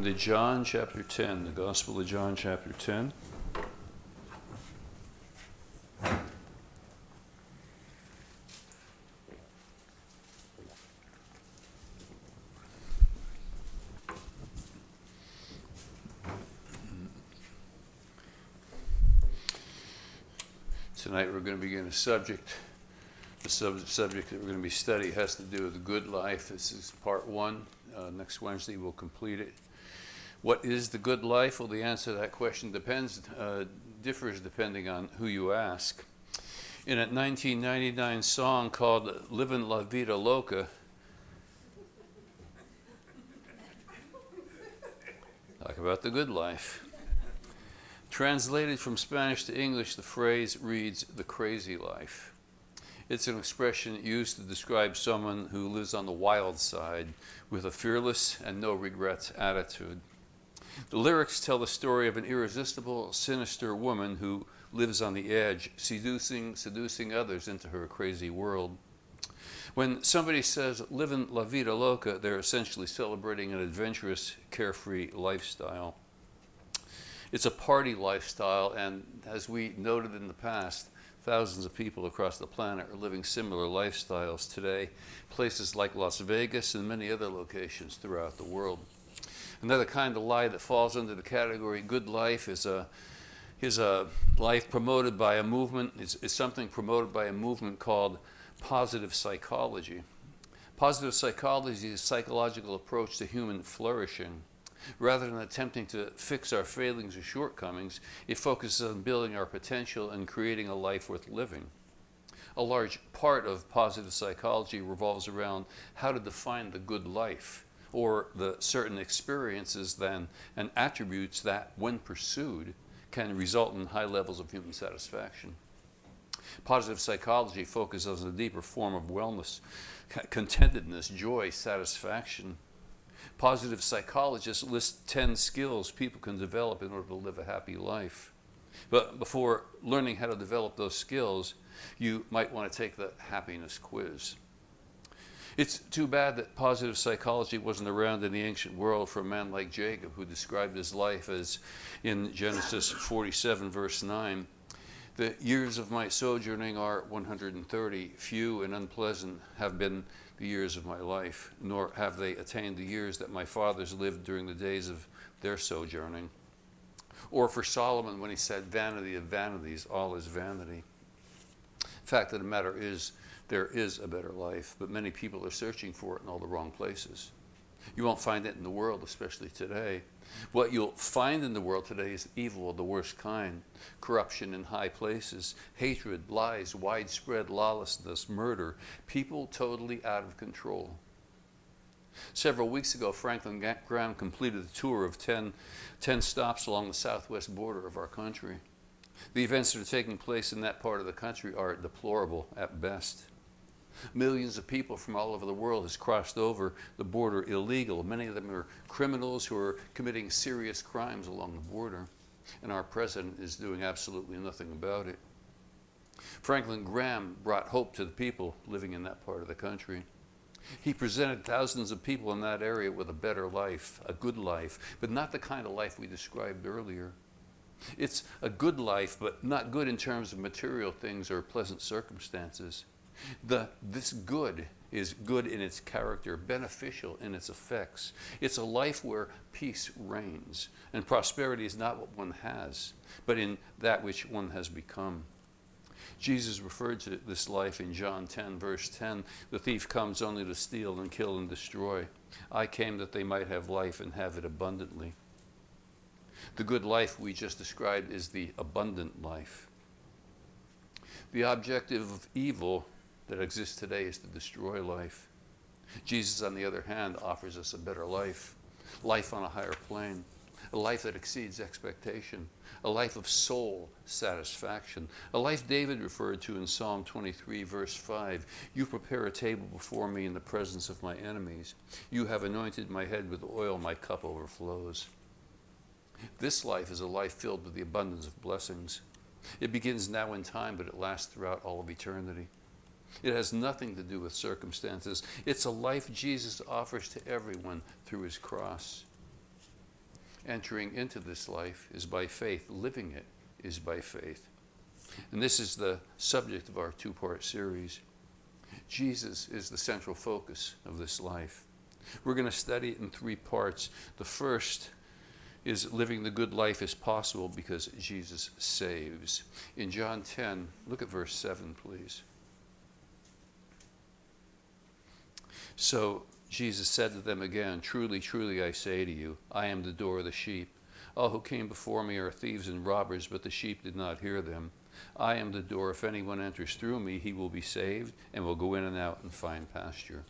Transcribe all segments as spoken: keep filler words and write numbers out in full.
to John chapter ten, the Gospel of John chapter ten. Tonight we're going to begin a subject. The sub- subject that we're going to be studying has to do with the good life. This is part one. Uh, next Wednesday we'll complete it. What is the good life? Well, the answer to that question depends, uh, differs depending on who you ask. In a nineteen ninety-nine song called Livin' La Vida Loca, talk about the good life. Translated from Spanish to English, the phrase reads, the crazy life. It's an expression used to describe someone who lives on the wild side with a fearless and no regrets attitude. The lyrics tell the story of an irresistible, sinister woman who lives on the edge, seducing, seducing others into her crazy world. When somebody says, livin' la vida loca, they're essentially celebrating an adventurous, carefree lifestyle. It's a party lifestyle, and as we noted in the past, thousands of people across the planet are living similar lifestyles today, places like Las Vegas and many other locations throughout the world. Another kind of lie that falls under the category good life is a, is a life promoted by a movement, is, is something promoted by a movement called positive psychology. Positive psychology is a psychological approach to human flourishing. Rather than attempting to fix our failings or shortcomings, it focuses on building our potential and creating a life worth living. A large part of positive psychology revolves around how to define the good life, or the certain experiences then and attributes that, when pursued, can result in high levels of human satisfaction. Positive psychology focuses on a deeper form of wellness, contentedness, joy, satisfaction. Positive psychologists list ten skills people can develop in order to live a happy life. But before learning how to develop those skills, you might want to take the happiness quiz. It's too bad that positive psychology wasn't around in the ancient world for a man like Jacob, who described his life as, in Genesis forty-seven, verse nine, the years of my sojourning are one hundred thirty, few and unpleasant have been the years of my life, nor have they attained the years that my fathers lived during the days of their sojourning. Or for Solomon when he said, vanity of vanities, all is vanity. Fact of the matter is, there is a better life, but many people are searching for it in all the wrong places. You won't find it in the world, especially today. What you'll find in the world today is evil of the worst kind, corruption in high places, hatred, lies, widespread lawlessness, murder, people totally out of control. Several weeks ago, Franklin Graham completed a tour of ten, ten stops along the southwest border of our country. The events that are taking place in that part of the country are deplorable at best. Millions of people from all over the world has crossed over the border illegal. Many of them are criminals who are committing serious crimes along the border, and our president is doing absolutely nothing about it. Franklin Graham brought hope to the people living in that part of the country. He presented thousands of people in that area with a better life, a good life, but not the kind of life we described earlier. It's a good life, but not good in terms of material things or pleasant circumstances. The, this good is good in its character, beneficial in its effects. It's a life where peace reigns, and prosperity is not what one has, but in that which one has become. Jesus referred to this life in John ten, verse ten, the thief comes only to steal and kill and destroy. I came that they might have life and have it abundantly. The good life we just described is the abundant life. The objective of evil that exists today is to destroy life. Jesus, on the other hand, offers us a better life, life on a higher plane, a life that exceeds expectation, a life of soul satisfaction, a life David referred to in Psalm twenty-three, verse five. You prepare a table before me in the presence of my enemies. You have anointed my head with oil, my cup overflows. This life is a life filled with the abundance of blessings. It begins now in time, but it lasts throughout all of eternity. It has nothing to do with circumstances. It's a life Jesus offers to everyone through his cross. Entering into this life is by faith. Living it is by faith. And this is the subject of our two-part series. Jesus is the central focus of this life. We're going to study it in three parts. The first is living the good life is possible because Jesus saves. In John ten, look at verse seven, please. So Jesus said to them again, "Truly, truly, I say to you, I am the door of the sheep. All who came before me are thieves and robbers, but the sheep did not hear them. I am the door. If anyone enters through me, he will be saved and will go in and out and find pasture."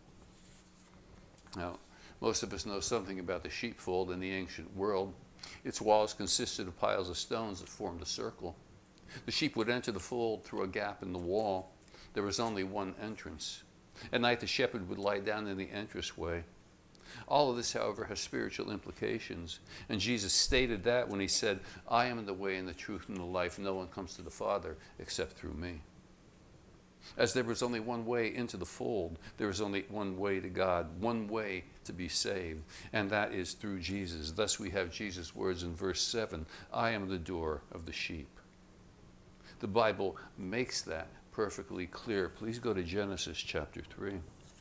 Now, most of us know something about the sheepfold in the ancient world. Its walls consisted of piles of stones that formed a circle. The sheep would enter the fold through a gap in the wall. There was only one entrance. At night, the shepherd would lie down in the entranceway. All of this, however, has spiritual implications. And Jesus stated that when he said, "I am the way and the truth and the life. No one comes to the Father except through me." As there was only one way into the fold, there is only one way to God, one way to be saved, and that is through Jesus. Thus we have Jesus' words in verse seven, "I am the door of the sheep." The Bible makes that perfectly clear. Please go to Genesis chapter three.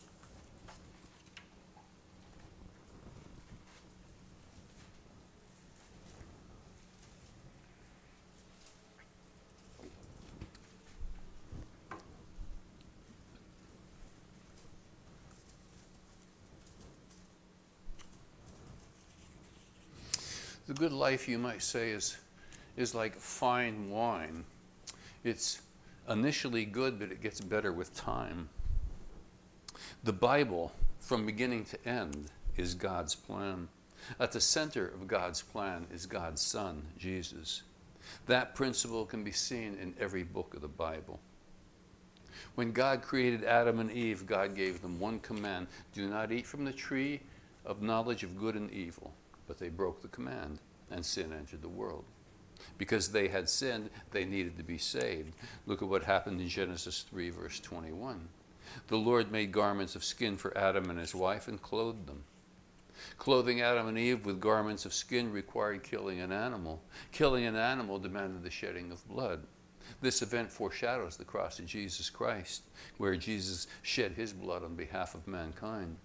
The good life, you might say, is, is like fine wine. It's initially good, but it gets better with time. The Bible, from beginning to end, is God's plan. At the center of God's plan is God's Son, Jesus. That principle can be seen in every book of the Bible. When God created Adam and Eve, God gave them one command: do not eat from the tree of knowledge of good and evil. But they broke the command, and sin entered the world. Because they had sinned, they needed to be saved. Look at what happened in Genesis three, verse twenty-one. The Lord made garments of skin for Adam and his wife and clothed them. Clothing Adam and Eve with garments of skin required killing an animal. Killing an animal demanded the shedding of blood. This event foreshadows the cross of Jesus Christ, where Jesus shed his blood on behalf of mankind.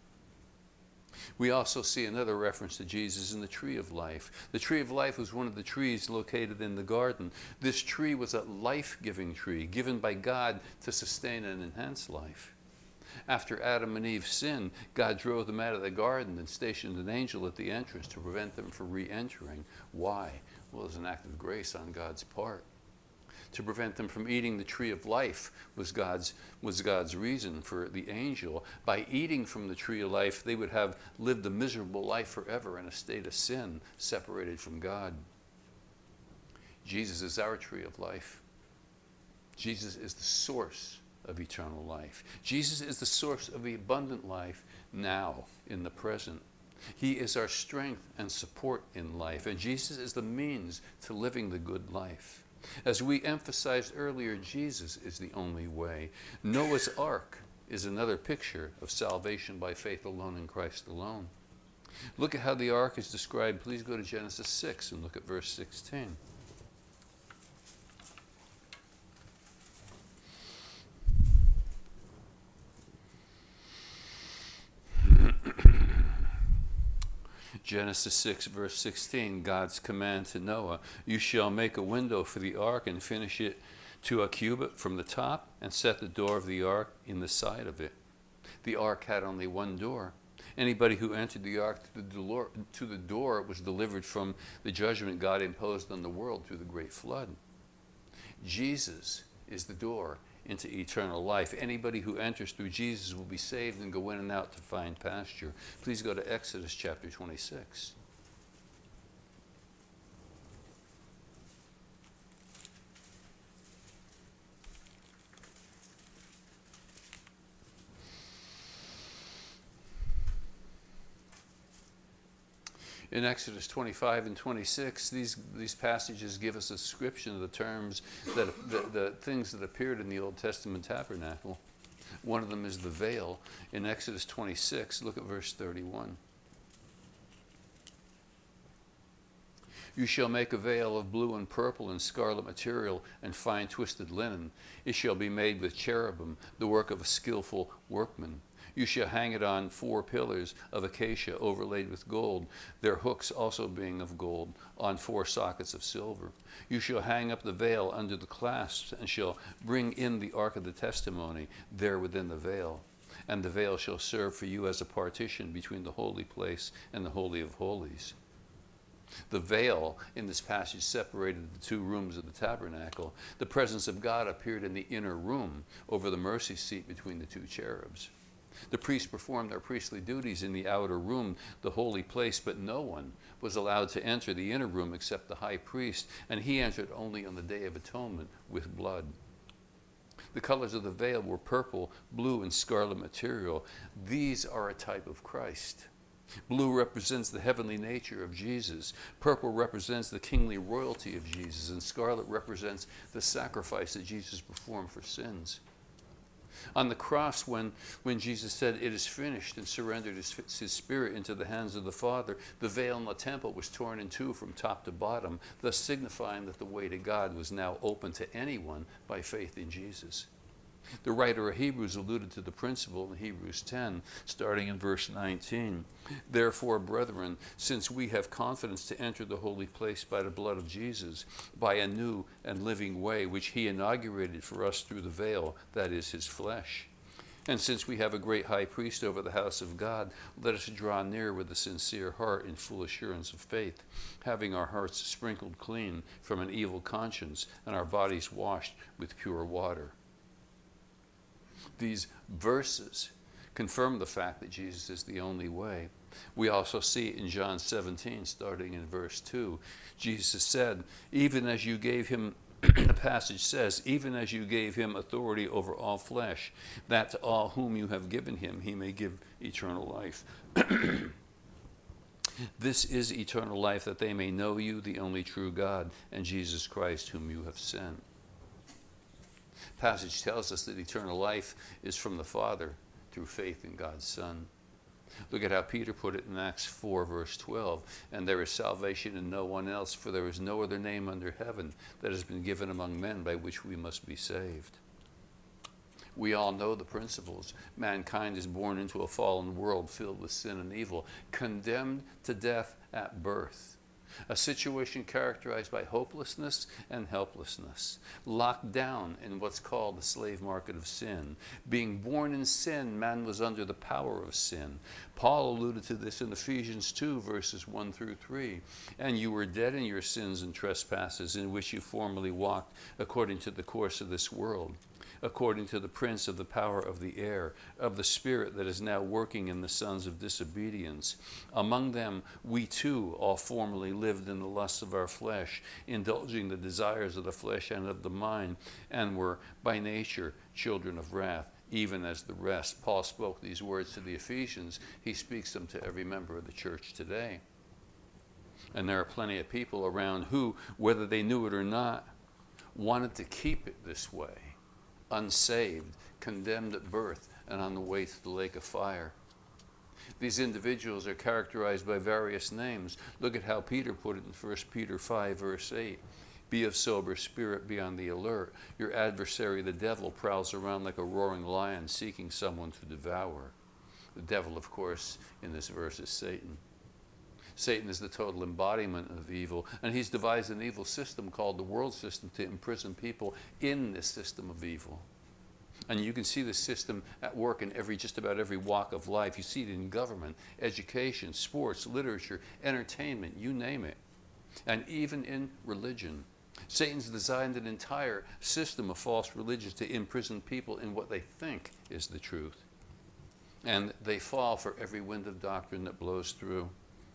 We also see another reference to Jesus in the tree of life. The tree of life was one of the trees located in the garden. This tree was a life-giving tree given by God to sustain and enhance life. After Adam and Eve sinned, God drove them out of the garden and stationed an angel at the entrance to prevent them from re-entering. Why? Well, it was an act of grace on God's part. To prevent them from eating the tree of life was God's, was God's reason for the angel. By eating from the tree of life, they would have lived a miserable life forever in a state of sin, separated from God. Jesus is our tree of life. Jesus is the source of eternal life. Jesus is the source of the abundant life now, in the present. He is our strength and support in life, and Jesus is the means to living the good life. As we emphasized earlier, Jesus is the only way. Noah's Ark is another picture of salvation by faith alone in Christ alone. Look at how the ark is described. Please go to Genesis six and look at verse sixteen. Genesis six, verse sixteen, God's command to Noah, "You shall make a window for the ark and finish it to a cubit from the top and set the door of the ark in the side of it." The ark had only one door. Anybody who entered the ark to the door, to the door was delivered from the judgment God imposed on the world through the great flood. Jesus is the door into eternal life. Anybody who enters through Jesus will be saved and go in and out to find pasture. Please go to Exodus chapter twenty-six. In Exodus twenty-five and twenty-six, these, these passages give us a description of the terms, that the, the things that appeared in the Old Testament tabernacle. One of them is the veil. In Exodus twenty-six, look at verse thirty-one. You shall make a veil of blue and purple and scarlet material and fine twisted linen. It shall be made with cherubim, the work of a skillful workman. You shall hang it on four pillars of acacia overlaid with gold, their hooks also being of gold, on four sockets of silver. You shall hang up the veil under the clasps, and shall bring in the ark of the testimony there within the veil. And the veil shall serve for you as a partition between the holy place and the Holy of Holies. The veil in this passage separated the two rooms of the tabernacle. The presence of God appeared in the inner room over the mercy seat between the two cherubs. The priests performed their priestly duties in the outer room, the holy place, but no one was allowed to enter the inner room except the high priest, and he entered only on the Day of Atonement with blood. The colors of the veil were purple, blue, and scarlet material. These are a type of Christ. Blue represents the heavenly nature of Jesus. Purple represents the kingly royalty of Jesus, and scarlet represents the sacrifice that Jesus performed for sins. On the cross, when, when Jesus said, "It is finished," and surrendered his, his spirit into the hands of the Father, the veil in the temple was torn in two from top to bottom, thus signifying that the way to God was now open to anyone by faith in Jesus. The writer of Hebrews alluded to the principle in Hebrews ten, starting in verse nineteen. Therefore, brethren, since we have confidence to enter the holy place by the blood of Jesus, by a new and living way, which he inaugurated for us through the veil, that is, his flesh. And since we have a great high priest over the house of God, let us draw near with a sincere heart in full assurance of faith, having our hearts sprinkled clean from an evil conscience and our bodies washed with pure water. These verses confirm the fact that Jesus is the only way. We also see in John seventeen, starting in verse two, Jesus said, even as you gave him, the passage says, even as you gave him authority over all flesh, that to all whom you have given him, he may give eternal life. This is eternal life, that they may know you, the only true God, and Jesus Christ, whom you have sent. Passage tells us that eternal life is from the Father through faith in God's Son. Look at how Peter put it in Acts four, verse twelve. And there is salvation in no one else, for there is no other name under heaven that has been given among men by which we must be saved. We all know the principles. Mankind is born into a fallen world filled with sin and evil, condemned to death at birth. A situation characterized by hopelessness and helplessness, locked down in what's called the slave market of sin. Being born in sin, man was under the power of sin. Paul alluded to this in Ephesians two, verses one through three. And you were dead in your sins and trespasses, in which you formerly walked according to the course of this world, according to the prince of the power of the air, of the spirit that is now working in the sons of disobedience. Among them we too all formerly lived in the lusts of our flesh, indulging the desires of the flesh and of the mind, and were by nature children of wrath, even as the rest. Paul spoke these words to the Ephesians. He speaks them to every member of the church today. And there are plenty of people around who, whether they knew it or not, wanted to keep it this way. Unsaved, condemned at birth, and on the way to the lake of fire. These individuals are characterized by various names. Look at how Peter put it in First Peter five, verse eight. Be of sober spirit, be on the alert. Your adversary, the devil, prowls around like a roaring lion, seeking someone to devour. The devil, of course, in this verse is Satan. Satan is the total embodiment of evil, and he's devised an evil system called the world system to imprison people in this system of evil. And you can see this system at work in every, just about every walk of life. You see it in government, education, sports, literature, entertainment, you name it. And even in religion. Satan's designed an entire system of false religions to imprison people in what they think is the truth. And they fall for every wind of doctrine that blows through.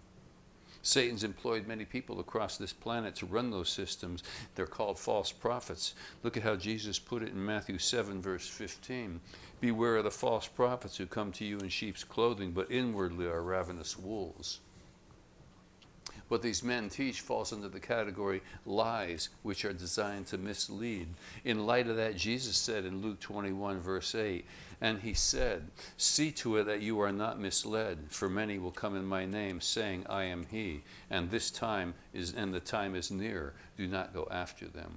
Satan's employed many people across this planet to run those systems. They're called false prophets. Look at how Jesus put it in Matthew seven, verse fifteen. Beware of the false prophets who come to you in sheep's clothing, but inwardly are ravenous wolves. What these men teach falls under the category lies, which are designed to mislead. In light of that, Jesus said in Luke twenty-one, verse eight, and he said, see to it that you are not misled, for many will come in my name, saying, I am he, and this time is, and the time is near. Do not go after them.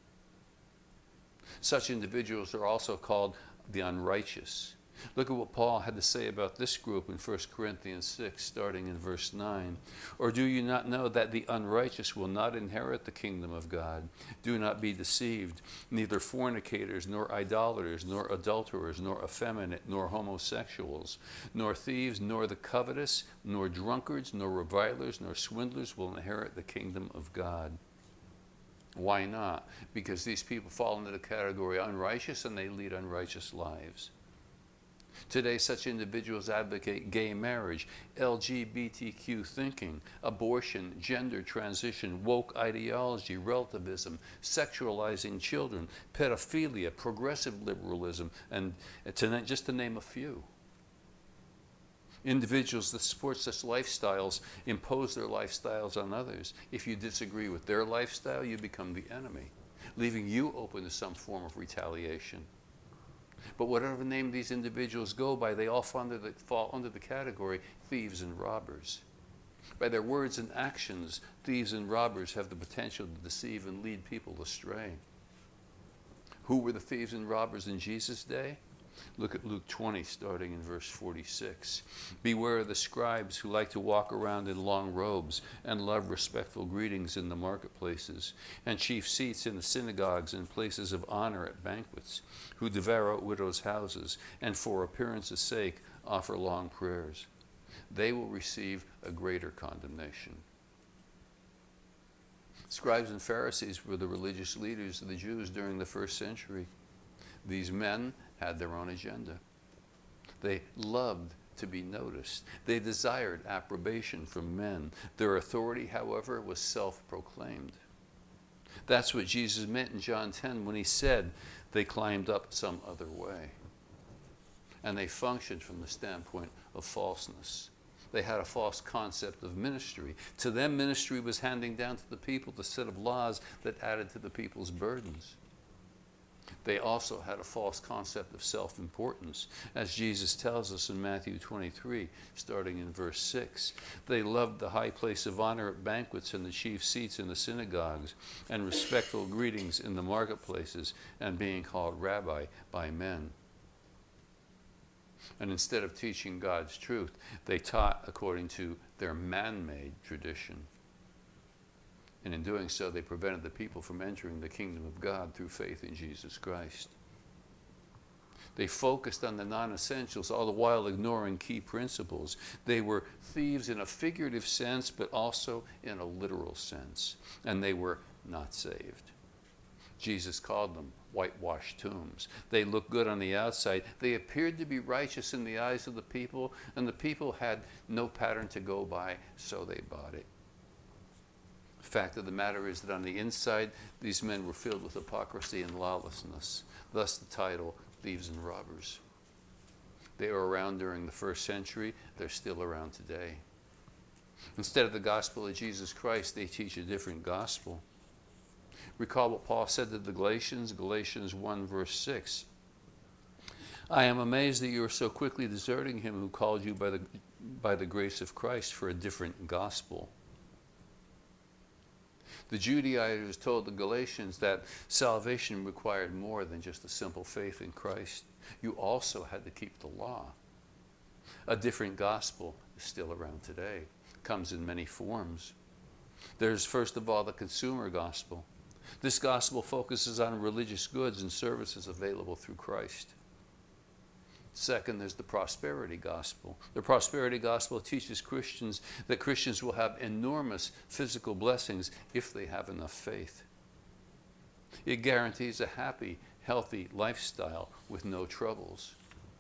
Such individuals are also called the unrighteous. Look at what Paul had to say about this group in First Corinthians six, starting in verse nine. Or do you not know that the unrighteous will not inherit the kingdom of God? Do not be deceived. Neither fornicators, nor idolaters, nor adulterers, nor effeminate, nor homosexuals, nor thieves, nor the covetous, nor drunkards, nor revilers, nor swindlers will inherit the kingdom of God. Why not? Because these people fall into the category unrighteous and they lead unrighteous lives. Today, such individuals advocate gay marriage, L G B T Q thinking, abortion, gender transition, woke ideology, relativism, sexualizing children, pedophilia, progressive liberalism, and to, just to name a few. Individuals that support such lifestyles impose their lifestyles on others. If you disagree with their lifestyle, you become the enemy, leaving you open to some form of retaliation. But whatever name these individuals go by, they all fall under, the, fall under the category thieves and robbers. By their words and actions, thieves and robbers have the potential to deceive and lead people astray. Who were the thieves and robbers in Jesus' day? Look at Luke twenty, starting in verse forty-six. Beware of the scribes who like to walk around in long robes and love respectful greetings in the marketplaces, and chief seats in the synagogues and places of honor at banquets, who devour widows' houses, and for appearance's sake offer long prayers. They will receive a greater condemnation. Scribes and Pharisees were the religious leaders of the Jews during the first century. These men had their own agenda. They loved to be noticed. They desired approbation from men. Their authority, however, was self-proclaimed. That's what Jesus meant in John ten when he said they climbed up some other way. And they functioned from the standpoint of falseness. They had a false concept of ministry. To them, ministry was handing down to the people the set of laws that added to the people's burdens. They also had a false concept of self-importance, as Jesus tells us in Matthew twenty-three, starting in verse six. They loved the high place of honor at banquets and the chief seats in the synagogues, and respectful greetings in the marketplaces, and being called rabbi by men. And instead of teaching God's truth, they taught according to their man-made tradition. And in doing so, they prevented the people from entering the kingdom of God through faith in Jesus Christ. They focused on the non-essentials, all the while ignoring key principles. They were thieves in a figurative sense, but also in a literal sense. And they were not saved. Jesus called them whitewashed tombs. They looked good on the outside. They appeared to be righteous in the eyes of the people, and the people had no pattern to go by, so they bought it. The fact of the matter is that on the inside, these men were filled with hypocrisy and lawlessness. Thus the title, Thieves and Robbers. They were around during the first century. They're still around today. Instead of the gospel of Jesus Christ, they teach a different gospel. Recall what Paul said to the Galatians, Galatians one, verse six. I am amazed that you are so quickly deserting him who called you by the, by the grace of Christ for a different gospel. The Judaizers told the Galatians that salvation required more than just a simple faith in Christ. You also had to keep the law. A different gospel is still around today. It comes in many forms. There's first of all the consumer gospel. This gospel focuses on religious goods and services available through Christ. Second, there's the prosperity gospel. The prosperity gospel teaches Christians that Christians will have enormous physical blessings if they have enough faith. It guarantees a happy, healthy lifestyle with no troubles.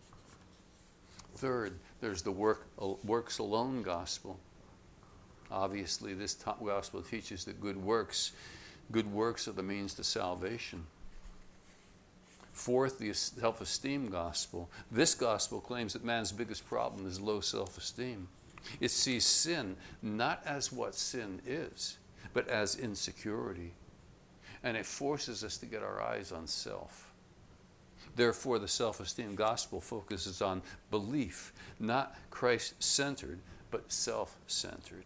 Third, there's the work, works alone gospel. Obviously, this gospel teaches that good works, good works are the means to salvation. Fourth, the self-esteem gospel. This gospel claims that man's biggest problem is low self-esteem. It sees sin not as what sin is, but as insecurity. And it forces us to get our eyes on self. Therefore, the self-esteem gospel focuses on belief, not Christ-centered, but self-centered.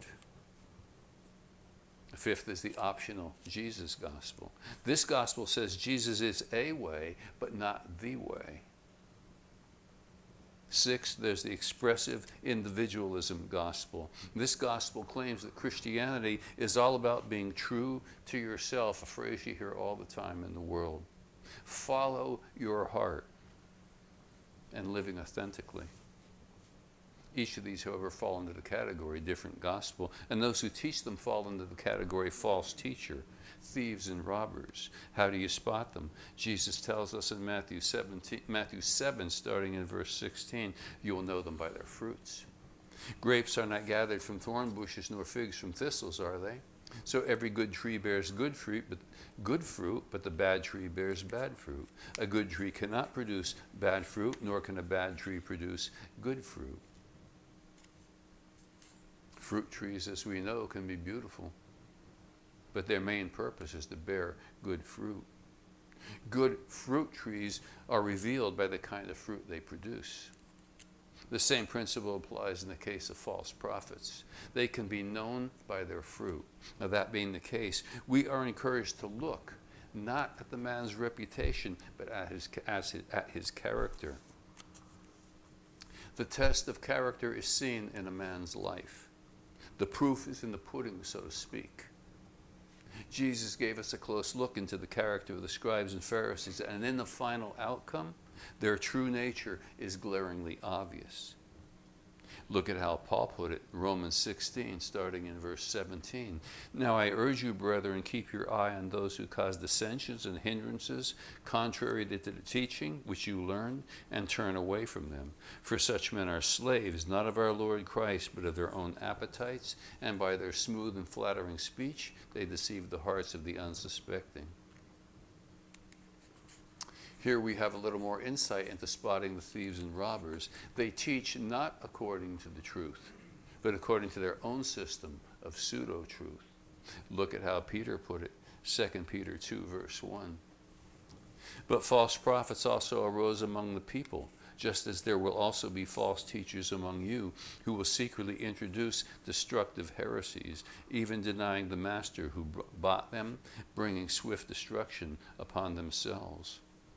Fifth is the optional Jesus gospel. This gospel says Jesus is a way, but not the way. Sixth, there's the expressive individualism gospel. This gospel claims that Christianity is all about being true to yourself, a phrase you hear all the time in the world. Follow your heart and living authentically. Each of these, however, fall into the category different gospel, and those who teach them fall into the category false teacher, thieves and robbers. How do you spot them? Jesus tells us in Matthew seventeen, Matthew seven, starting in verse sixteen, you will know them by their fruits. Grapes are not gathered from thorn bushes, nor figs from thistles, are they? So every good tree bears good fruit, but good fruit, but the bad tree bears bad fruit. A good tree cannot produce bad fruit, nor can a bad tree produce good fruit. Fruit trees, as we know, can be beautiful, but their main purpose is to bear good fruit. Good fruit trees are revealed by the kind of fruit they produce. The same principle applies in the case of false prophets. They can be known by their fruit. Now, that being the case, we are encouraged to look not at the man's reputation, but at his, as his, at his character. The test of character is seen in a man's life. The proof is in the pudding, so to speak. Jesus gave us a close look into the character of the scribes and Pharisees, and in the final outcome, their true nature is glaringly obvious. Look at how Paul put it, Romans sixteen, starting in verse seventeen. Now I urge you, brethren, keep your eye on those who cause dissensions and hindrances, contrary to the teaching which you learned, and turn away from them. For such men are slaves, not of our Lord Christ, but of their own appetites, and by their smooth and flattering speech they deceive the hearts of the unsuspecting. Here we have a little more insight into spotting the thieves and robbers. They teach not according to the truth, but according to their own system of pseudo-truth. Look at how Peter put it, Second Peter two, verse one. But false prophets also arose among the people, just as there will also be false teachers among you, who will secretly introduce destructive heresies, even denying the master who bought them, bringing swift destruction upon themselves.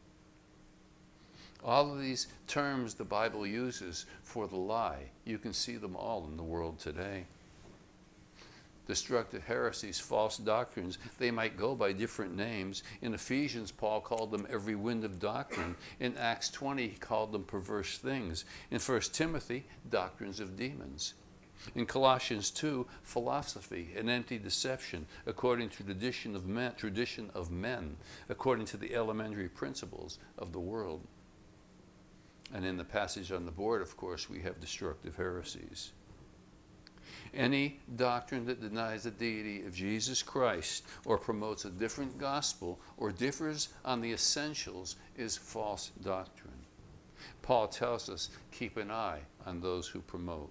All of these terms the Bible uses for the lie, you can see them all in the world today. Destructive heresies, false doctrines, they might go by different names. In Ephesians, Paul called them every wind of doctrine. In Acts twenty, he called them perverse things. In First Timothy, doctrines of demons. In Colossians two, philosophy and empty deception, according to tradition of men, tradition of men, according to the elementary principles of the world. And in the passage on the board, of course, we have destructive heresies. Any doctrine that denies the deity of Jesus Christ or promotes a different gospel or differs on the essentials is false doctrine. Paul tells us, keep an eye on those who promote.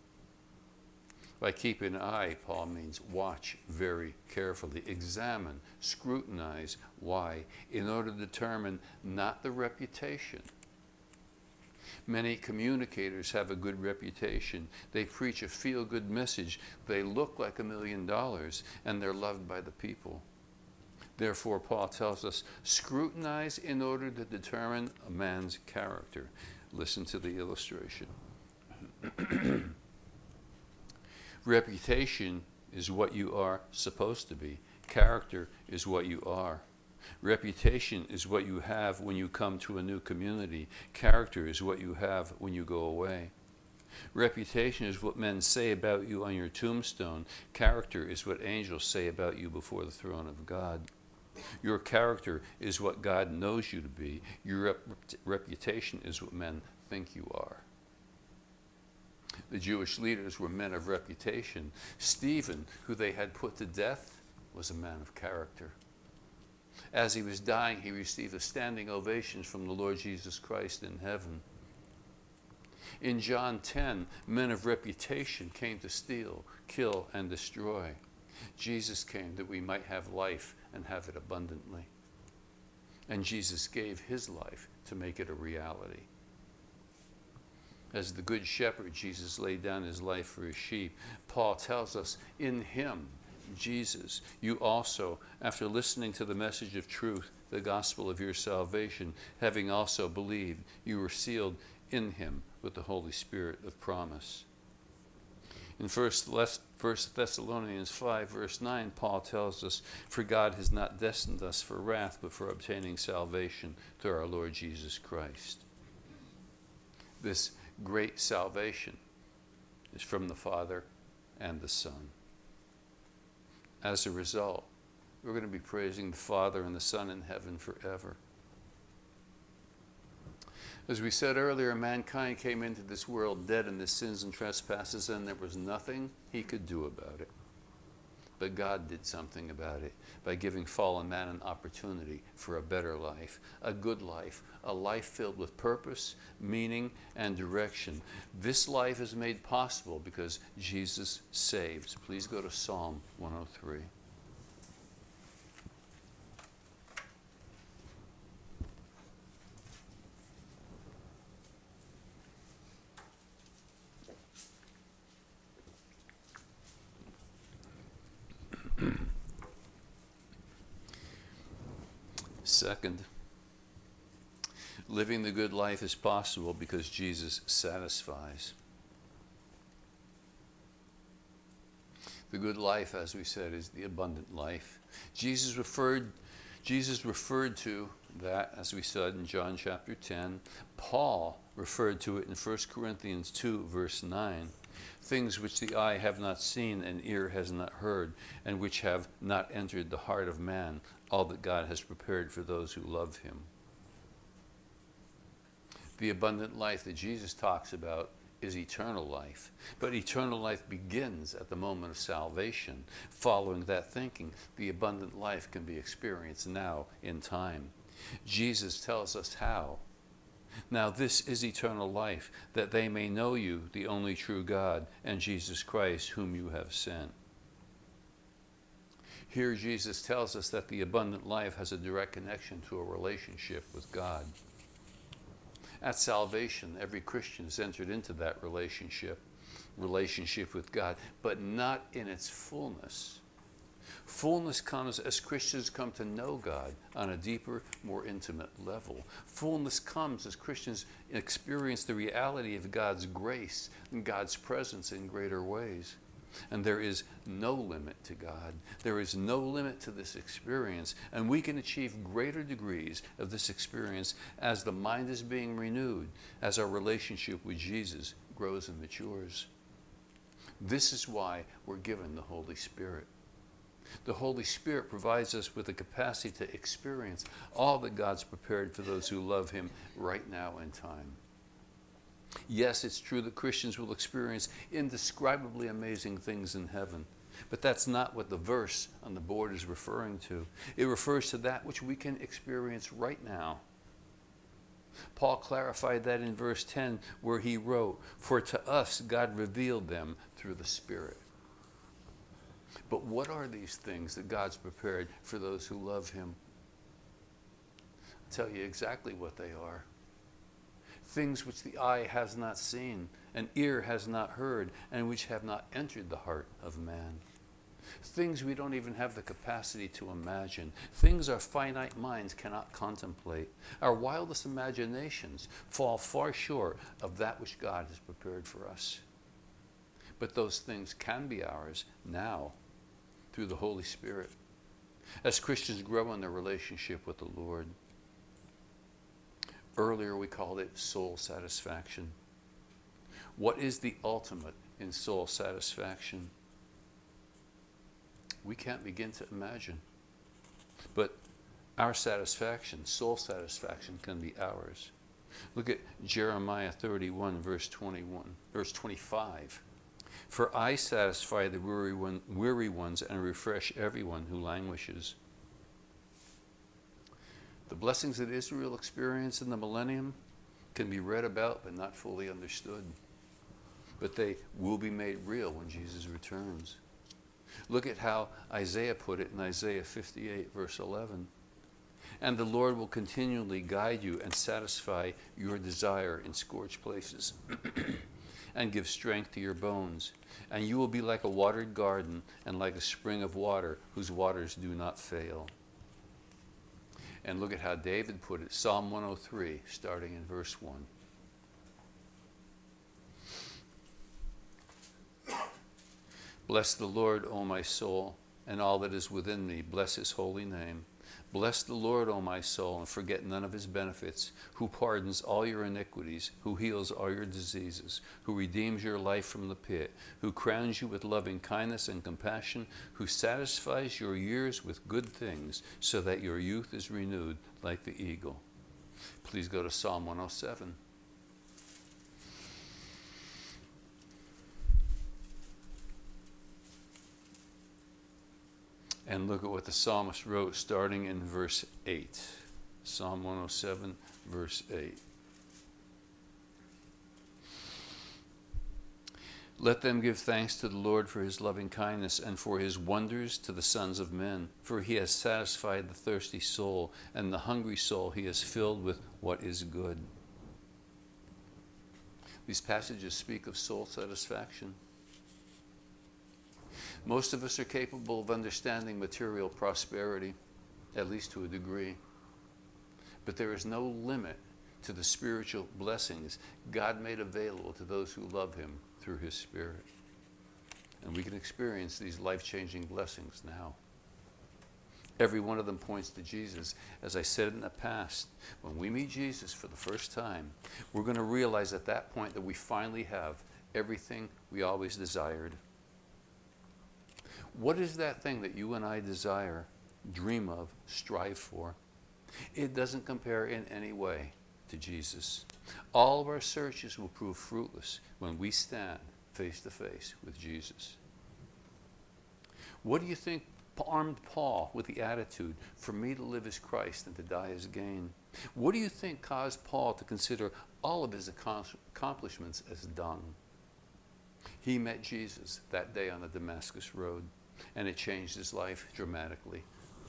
By keep an eye, Paul means watch very carefully, examine, scrutinize. Why? In order to determine not the reputation. Many communicators have a good reputation. They preach a feel-good message. They look like a million dollars, and they're loved by the people. Therefore, Paul tells us, scrutinize in order to determine a man's character. Listen to the illustration. Reputation is what you are supposed to be. Character is what you are. Reputation is what you have when you come to a new community. Character is what you have when you go away. Reputation is what men say about you on your tombstone. Character is what angels say about you before the throne of God. Your character is what God knows you to be. Your rep reputation is what men think you are. The Jewish leaders were men of reputation. Stephen, who they had put to death, was a man of character. As he was dying, he received a standing ovation from the Lord Jesus Christ in heaven. In John ten, men of reputation came to steal, kill, and destroy. Jesus came that we might have life and have it abundantly. And Jesus gave his life to make it a reality. As the good shepherd, Jesus laid down his life for his sheep. Paul tells us, in him, Jesus, you also, after listening to the message of truth, the gospel of your salvation, having also believed, you were sealed in him with the Holy Spirit of promise. In First Thessalonians five, verse nine, Paul tells us, for God has not destined us for wrath, but for obtaining salvation through our Lord Jesus Christ. This great salvation is from the Father and the Son. As a result, we're going to be praising the Father and the Son in heaven forever. As we said earlier, mankind came into this world dead in his sins and trespasses, and there was nothing he could do about it. But God did something about it by giving fallen man an opportunity for a better life, a good life, a life filled with purpose, meaning, and direction. This life is made possible because Jesus saves. Please go to Psalm one oh three. Second, living the good life is possible because Jesus satisfies. The good life, as we said, is the abundant life. Jesus referred, Jesus referred to that, as we said in John chapter ten. Paul referred to it in First Corinthians two, verse nine. Things which the eye have not seen and ear has not heard, and which have not entered the heart of man, all that God has prepared for those who love him. The abundant life that Jesus talks about is eternal life. But eternal life begins at the moment of salvation. Following that thinking, the abundant life can be experienced now in time. Jesus tells us how. Now this is eternal life, that they may know you, the only true God, and Jesus Christ, whom you have sent. Here Jesus tells us that the abundant life has a direct connection to a relationship with God. At salvation, every Christian has entered into that relationship, relationship with God, but not in its fullness. Fullness comes as Christians come to know God on a deeper, more intimate level. Fullness comes as Christians experience the reality of God's grace and God's presence in greater ways. And there is no limit to God. There is no limit to this experience. And we can achieve greater degrees of this experience as the mind is being renewed, as our relationship with Jesus grows and matures. This is why we're given the Holy Spirit. The Holy Spirit provides us with the capacity to experience all that God's prepared for those who love him right now in time. Yes, it's true that Christians will experience indescribably amazing things in heaven, but that's not what the verse on the board is referring to. It refers to that which we can experience right now. Paul clarified that in verse ten, where he wrote, "For to us God revealed them through the Spirit." But what are these things that God's prepared for those who love him? I'll tell you exactly what they are. Things which the eye has not seen, and ear has not heard, and which have not entered the heart of man. Things we don't even have the capacity to imagine. Things our finite minds cannot contemplate. Our wildest imaginations fall far short of that which God has prepared for us. But those things can be ours now through the Holy Spirit, as Christians grow in their relationship with the Lord. Earlier we called it soul satisfaction. What is the ultimate in soul satisfaction? We can't begin to imagine. But our satisfaction, soul satisfaction, can be ours. Look at Jeremiah thirty-one, verse twenty-one, verse twenty-five. For I satisfy the weary, one, weary ones and refresh everyone who languishes. The blessings that Israel experienced in the millennium can be read about but not fully understood. But they will be made real when Jesus returns. Look at how Isaiah put it in Isaiah fifty-eight, verse eleven. And the Lord will continually guide you and satisfy your desire in scorched places and give strength to your bones. And you will be like a watered garden and like a spring of water whose waters do not fail. And look at how David put it, Psalm one oh three, starting in verse one. Bless the Lord, O my soul, and all that is within me. Bless his holy name. Bless the Lord, O my soul, and forget none of his benefits, who pardons all your iniquities, who heals all your diseases, who redeems your life from the pit, who crowns you with loving kindness and compassion, who satisfies your years with good things, so that your youth is renewed like the eagle. Please go to Psalm one oh seven. And look at what the psalmist wrote starting in verse eight. Psalm one oh seven, verse eight. Let them give thanks to the Lord for his loving kindness and for his wonders to the sons of men. For he has satisfied the thirsty soul, and the hungry soul he has filled with what is good. These passages speak of soul satisfaction. Most of us are capable of understanding material prosperity, at least to a degree. But there is no limit to the spiritual blessings God made available to those who love him through his Spirit. And we can experience these life-changing blessings now. Every one of them points to Jesus. As I said in the past, when we meet Jesus for the first time, we're going to realize at that point that we finally have everything we always desired. What is that thing that you and I desire, dream of, strive for? It doesn't compare in any way to Jesus. All of our searches will prove fruitless when we stand face to face with Jesus. What do you think armed Paul with the attitude, for me to live is Christ and to die is gain? What do you think caused Paul to consider all of his accomplishments as dung? He met Jesus that day on the Damascus Road, and it changed his life dramatically.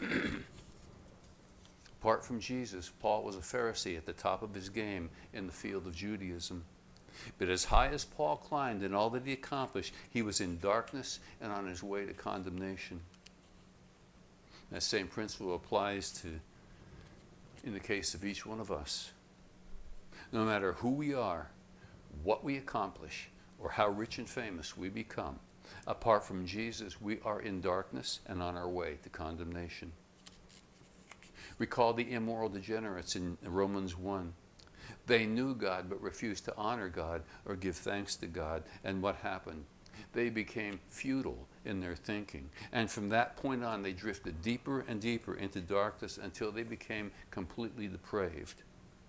Apart from Jesus, Paul was a Pharisee at the top of his game in the field of Judaism. But as high as Paul climbed in all that he accomplished, he was in darkness and on his way to condemnation. That same principle applies to, in the case of each one of us. No matter who we are, what we accomplish, or how rich and famous we become, apart from Jesus, we are in darkness and on our way to condemnation. Recall the immoral degenerates in Romans one. They knew God but refused to honor God or give thanks to God. And what happened? They became futile in their thinking. And from that point on, they drifted deeper and deeper into darkness until they became completely depraved.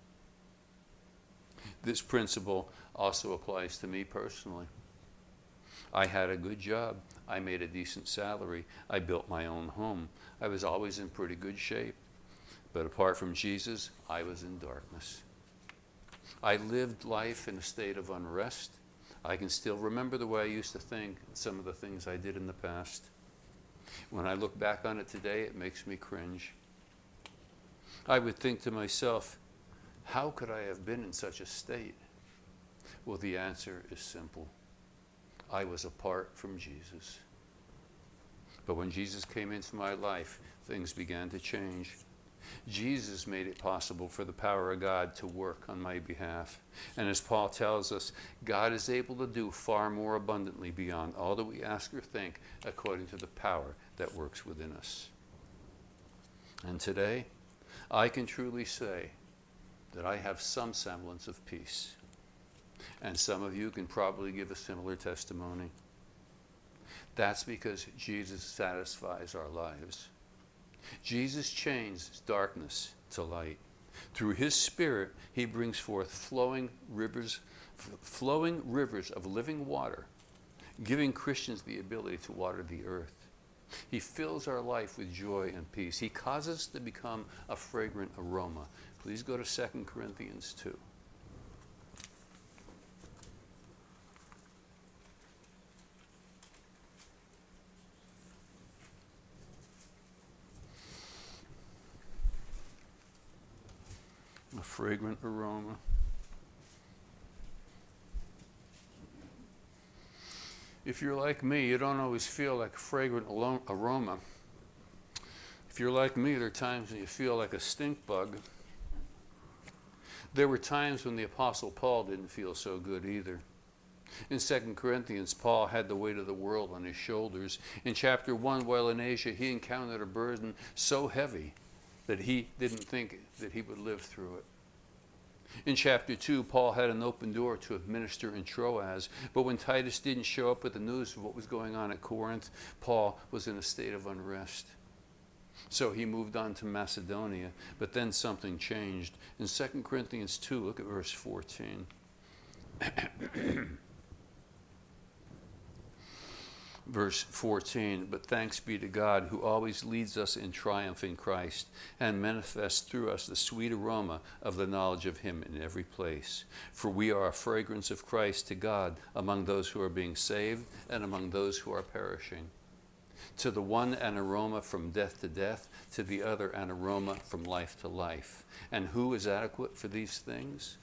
This principle also applies to me personally. I had a good job. I made a decent salary. I built my own home. I was always in pretty good shape. But apart from Jesus, I was in darkness. I lived life in a state of unrest. I can still remember the way I used to think, some of the things I did in the past. When I look back on it today, it makes me cringe. I would think to myself, how could I have been in such a state? Well, the answer is simple. I was apart from Jesus. But when Jesus came into my life, things began to change. Jesus made it possible for the power of God to work on my behalf. And as Paul tells us, God is able to do far more abundantly beyond all that we ask or think, according to the power that works within us. And today, I can truly say that I have some semblance of peace. And some of you can probably give a similar testimony. That's because Jesus satisfies our lives. Jesus changes darkness to light. Through his Spirit, he brings forth flowing rivers, flowing rivers of living water, giving Christians the ability to water the earth. He fills our life with joy and peace. He causes us to become a fragrant aroma. Please go to Second Corinthians two. A fragrant aroma. If you're like me, you don't always feel like a fragrant aroma. If you're like me, there are times when you feel like a stink bug. There were times when the Apostle Paul didn't feel so good either. In Second Corinthians, Paul had the weight of the world on his shoulders. In chapter one, while in Asia, he encountered a burden so heavy that he didn't think that he would live through it. In chapter two, Paul had an open door to minister in Troas, but when Titus didn't show up with the news of what was going on at Corinth, Paul was in a state of unrest. So he moved on to Macedonia, but then something changed. In Second Corinthians two, look at verse fourteen. Verse fourteen, but thanks be to God who always leads us in triumph in Christ and manifests through us the sweet aroma of the knowledge of him in every place. For we are a fragrance of Christ to God among those who are being saved and among those who are perishing. To the one an aroma from death to death, to the other an aroma from life to life. And who is adequate for these things?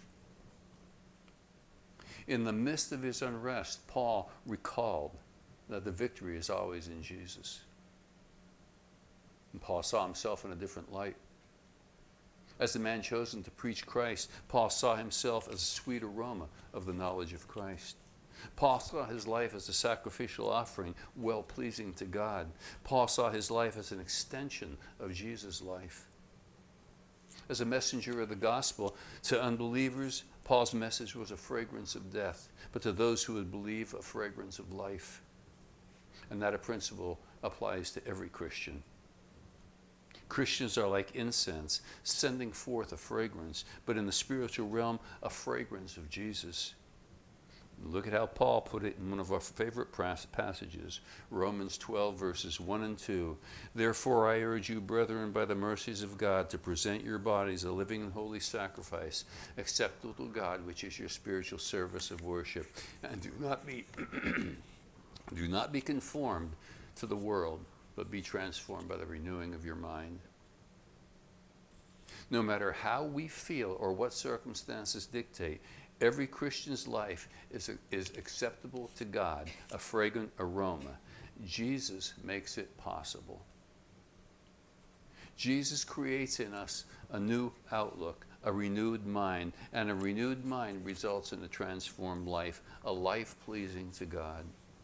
In the midst of his unrest, Paul recalled that the victory is always in Jesus. And Paul saw himself in a different light. As the man chosen to preach Christ, Paul saw himself as a sweet aroma of the knowledge of Christ. Paul saw his life as a sacrificial offering, well-pleasing to God. Paul saw his life as an extension of Jesus' life. As a messenger of the gospel to unbelievers, Paul's message was a fragrance of death, but to those who would believe, a fragrance of life. And that a principle applies to every Christian. Christians are like incense, sending forth a fragrance, but in the spiritual realm, a fragrance of Jesus. Look at how Paul put it in one of our favorite passages, Romans twelve, verses one and two. Therefore I urge you, brethren, by the mercies of God, to present your bodies a living and holy sacrifice, acceptable to God, which is your spiritual service of worship. And do not be... Do not be conformed to the world, but be transformed by the renewing of your mind. No matter how we feel or what circumstances dictate, every Christian's life is, is acceptable to God, a fragrant aroma. Jesus makes it possible. Jesus creates in us a new outlook, a renewed mind, and a renewed mind results in a transformed life, a life pleasing to God.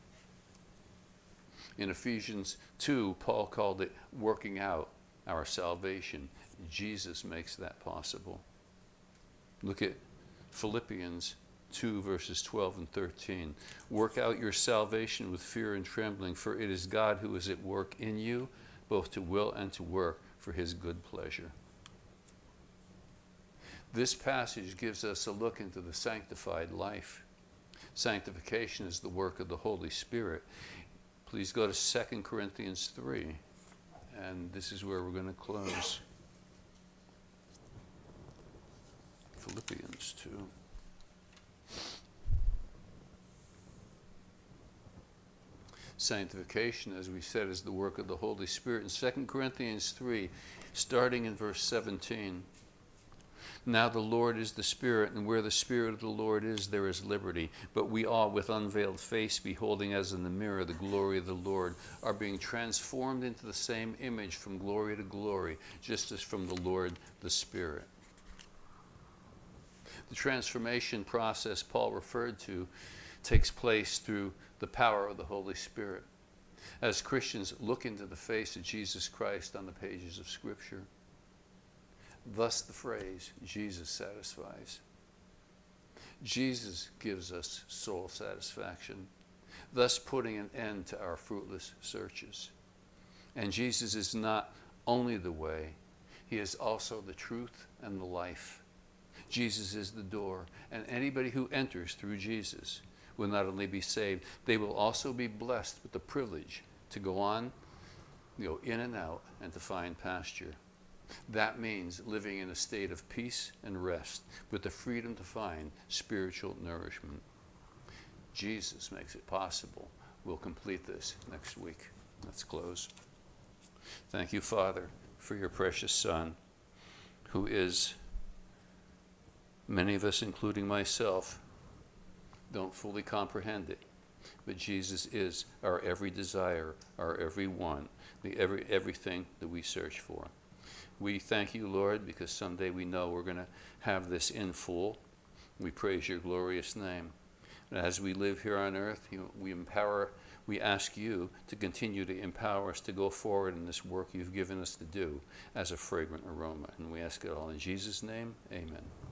In Ephesians two, Paul called it working out our salvation. Jesus makes that possible. Look at Philippians two, verses twelve and thirteen. Work out your salvation with fear and trembling, for it is God who is at work in you, both to will and to work for his good pleasure. This passage gives us a look into the sanctified life. Sanctification is the work of the Holy Spirit. Please go to Second Corinthians three, and this is where we're going to close. Philippians two. Sanctification, as we said, is the work of the Holy Spirit. In Second Corinthians three, starting in verse seventeen. Now the Lord is the Spirit, and where the Spirit of the Lord is, there is liberty. But we all, with unveiled face, beholding as in the mirror the glory of the Lord, are being transformed into the same image from glory to glory, just as from the Lord the Spirit. The transformation process Paul referred to takes place through the power of the Holy Spirit. As Christians look into the face of Jesus Christ on the pages of Scripture, thus the phrase, Jesus satisfies. Jesus gives us soul satisfaction, thus putting an end to our fruitless searches. And Jesus is not only the way, he is also the truth and the life. Jesus is the door, and anybody who enters through Jesus will not only be saved, they will also be blessed with the privilege to go on, you know, in and out, and to find pasture. That means living in a state of peace and rest with the freedom to find spiritual nourishment. Jesus makes it possible. We'll complete this next week. Let's close. Thank you, Father, for your precious Son, who is Many of us, including myself, don't fully comprehend it. But Jesus is our every desire, our every want, the every everything that we search for. We thank you, Lord, because someday we know we're going to have this in full. We praise your glorious name. And as we live here on earth, you know, we empower, we ask you to continue to empower us to go forward in this work you've given us to do as a fragrant aroma. And we ask it all in Jesus' name, amen.